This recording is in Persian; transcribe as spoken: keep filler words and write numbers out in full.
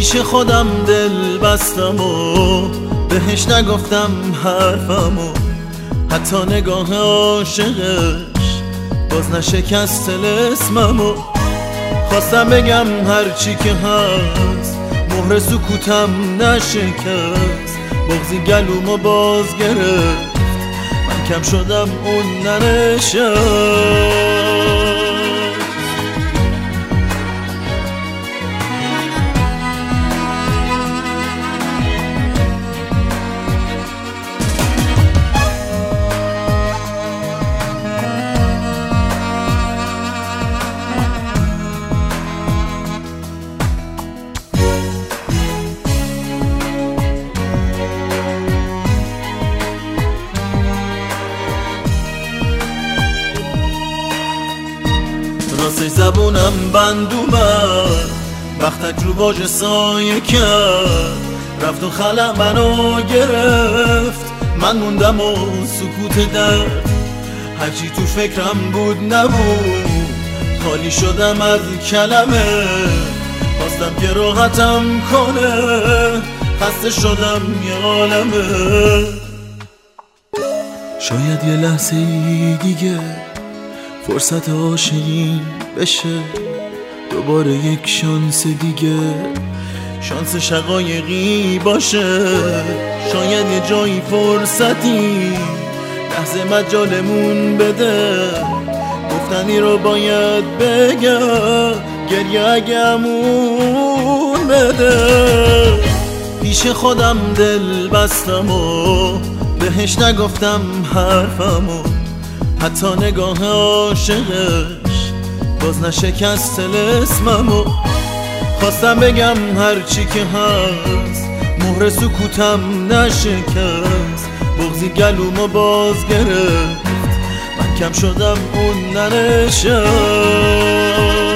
پیش خودم دل بستم و بهش نگفتم حرفمو، حتی نگاه عاشقش باز نشکست طلسممو. خواستم بگم هرچی که هست، مهر سکوتم نشکست، بغضی گلومو باز گرفت، من کم شدم اون ننشست. راستش زبونم بند اومد، وقتک رو واژه سایه کرد، رفت و خلق منو گرفت، من موندم و سکوت درد، هرچی تو فکرم بود نبود، خالی شدم از کلمه، خواستم که راحتم کنه، خسته شدم یه عالمه. شاید یه لحظه دیگه فرصت عاشقی بشه، دوباره یک شانس دیگه، شانس شقایقی باشه. شاید یه جایی فرصتی لحظه مجالمون بده، گفتنی رو باید بگم، گریه اگمون بده. پیش خودم دل بستم و بهش نگفتم حرفمو، حتی نگاه عاشقش باز نشکست طلسممو. خواستم بگم هرچی که هست، مهر سکوتم نشکست، بغضی گلومو باز گرفت، من کم شدم اون ننشست.